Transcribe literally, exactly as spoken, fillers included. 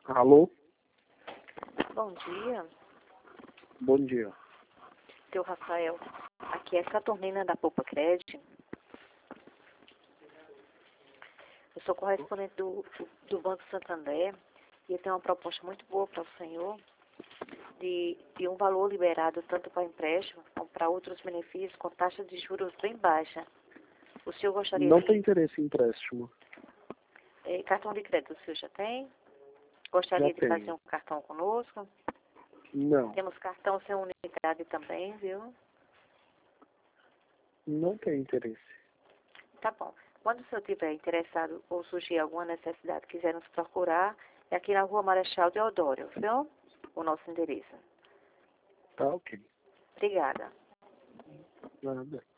Alô? Bom dia, Bom dia. seu Rafael. Aqui é Saturnina da Poupa Crédito. Eu sou correspondente do, do Banco Santander e eu tenho uma proposta muito boa para o senhor de, de um valor liberado tanto para empréstimo como para outros benefícios com taxa de juros bem baixa. O senhor gostaria Não de... tem interesse em empréstimo. Eh, cartão de crédito o senhor já tem? Gostaria Já de tenho. fazer um cartão conosco? Não. Temos cartão sem unidade também, viu? Não tem interesse. Tá bom. Quando o senhor estiver interessado ou surgir alguma necessidade, quiser nos procurar, é aqui na Rua Marechal Deodoro, viu? O nosso endereço. Tá ok. Obrigada. Nada.